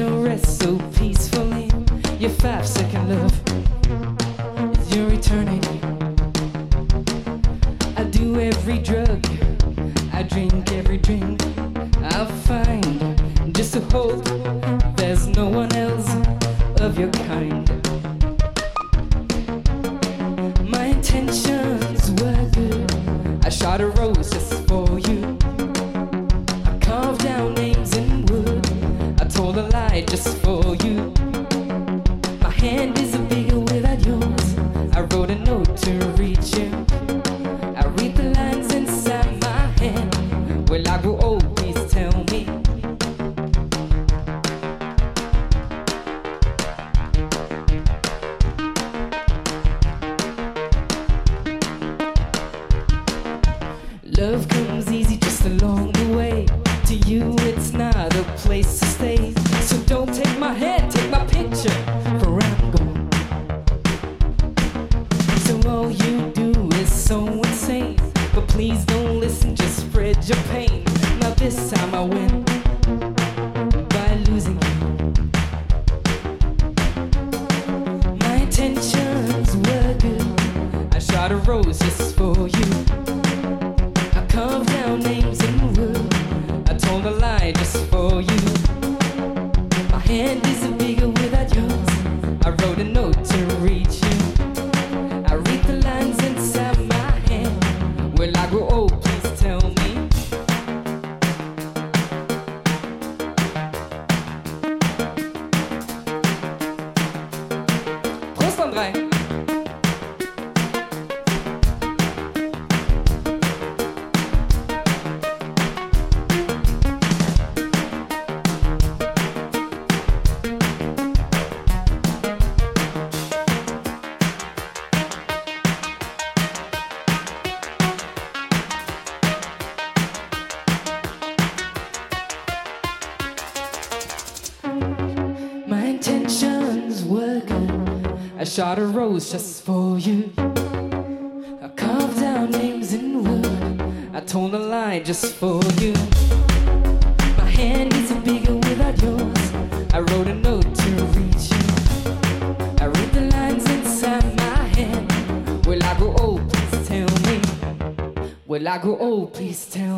shall rest so peacefully. Your 5-second love is your eternity. I do every drug, I drink every drink. I'll find just to hope there's no one else of your kind. My intentions were good. I shot a rose just for you. I carved down names in wood. I told a lie just for you. My hand is bigger without yours. I wrote a note to reach you. I read the lines inside my hand. Will I grow old? Please tell me. Love comes easy just along the way. To you it's not a place to stay. So don't take my hand, take my picture, for I'm gone. So all you do is so insane. But please don't listen, just spread your pain. Now this time I win by losing you. My intentions were good. I shot a rose just for you. Carved down names in wood. I told a lie just for you. My hand is bigger without yours. I wrote a note to reach you. I read the lines inside my hand. Will I grow old? Please tell me. Prost, André. My intentions were good. I shot a rose just for you. I carved down names in wood. I told a lie just for you. My hand is bigger without yours. I wrote a note to reach you. I read the lines inside my hand. Will I grow old? Please tell me. Will I grow old? Please tell me.